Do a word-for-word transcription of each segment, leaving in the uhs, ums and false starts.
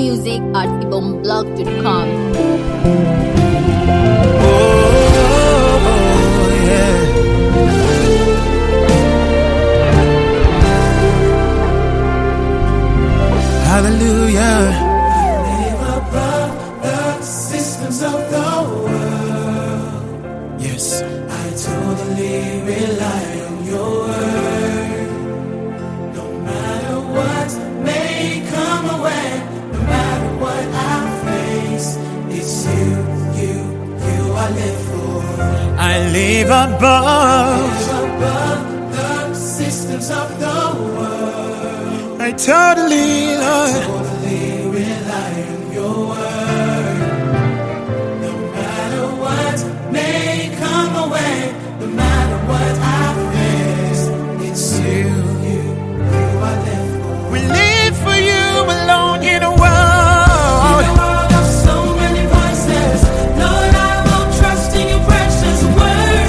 music at ibom blog dot com. Oh, yeah. Hallelujah. Live above the systems of the world. Yes. I totally rely on your word. No matter what may come away, no matter what I face, it's you, you, you I live for. I live above. Live above the systems of the world. I totally, Lord. Totally rely on your word. No matter what may come away, no matter what I face, it's you, you, you I live for. We live for you alone in a world. In a world of so many voices, Lord, I will trust in your precious word.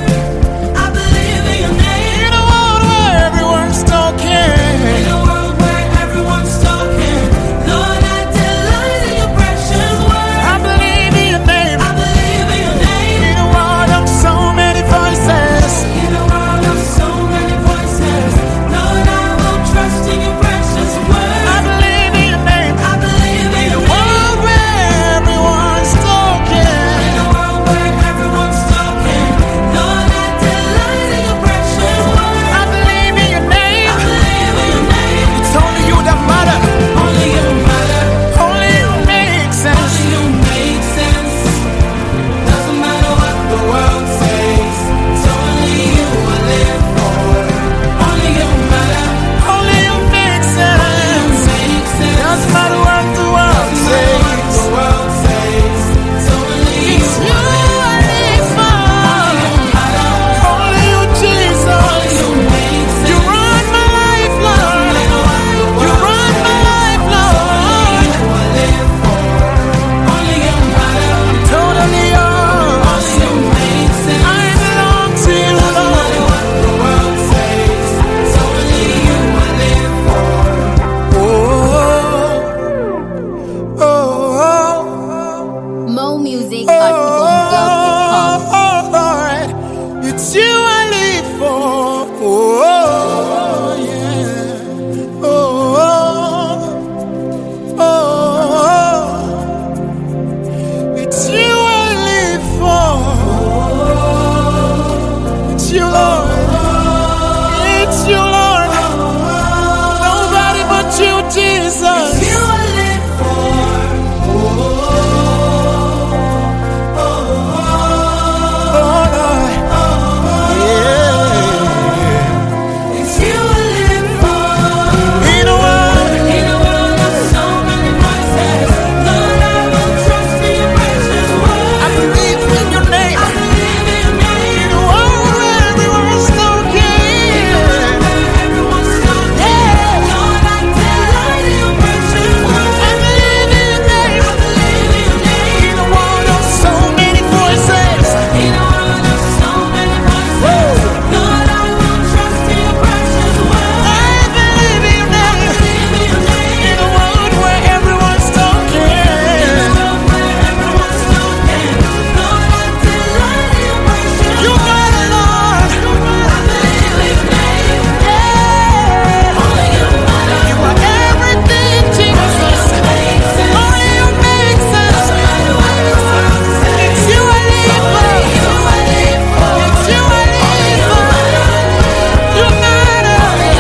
I believe in your name. In a world where everyone's talking. In a world where everyone's talking, Lord, I delight in your precious word. I believe in your name. I believe in your name. In a world of so many voices. In a world of so many voices, Lord, I will trust in your precious word. I believe in your name. I believe in In a your world name. where everyone's talking. In a world where everyone's talking, Lord, I delight in your precious word. I believe in your name. I believe in your name. It's only you that matter. Only you matter. Only you make sense. Only you make sense. Doesn't matter what the world says. It's only you I live for. Only you matter. Only you make You sense. make sense. Doesn't matter what the world Doesn't matter what says. the world says. It's only you It's you I I live for. Only you matter. Only you, Only Jesus. you make sense. You run my life, Lord. Doesn't matter what the You world run my says. life, Only Lord. you I live for. Only you matter. Totally yours. Only you make sense. I belong to you, Doesn't Lord. matter what the world says. It's only you I live for. Oh, oh, oh, Mo music oh, at ibom blog dot com. oh, Lord. It's you I live for. Oh, yeah. Oh, oh, oh. It's you I live for. It's you, Lord. It's you, Lord. Nobody but you, Jesus. You I live for. Oh, Lord. Yeah. It's you I live for. In a world, In a world of so many voices, Lord, I will trust in your precious word. I believe in your name. I believe in your name. In a world where everyone's talking. Where everyone's talking, Yeah. Lord, I delight in your precious word. I believe in your name. I believe in your name. In a world of so many voices. In a world of so many voices, Lord, I will trust in your precious word. I believe in your name. Believe in your name. In a world where everyone's talking. In a world where everyone's talking, Lord, I delight in your precious You word. got it, Lord. I believe in your name. Yeah. Only you matter. You are everything, Jesus. Only you make sense. It's you I live for. It's you I live for. You matter.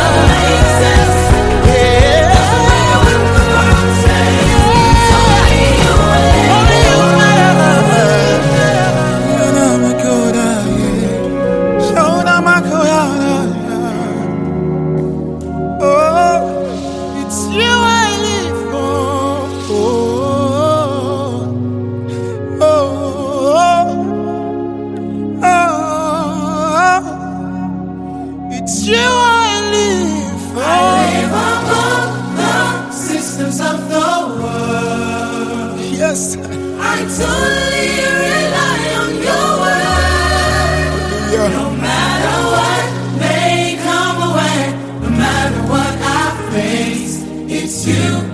It's you I live for. Oh, oh, oh. It's you I live for. I live above the systems of the world. Yes. I totally rely on your word. Yeah. No matter what may come away, no matter what I face, it's you.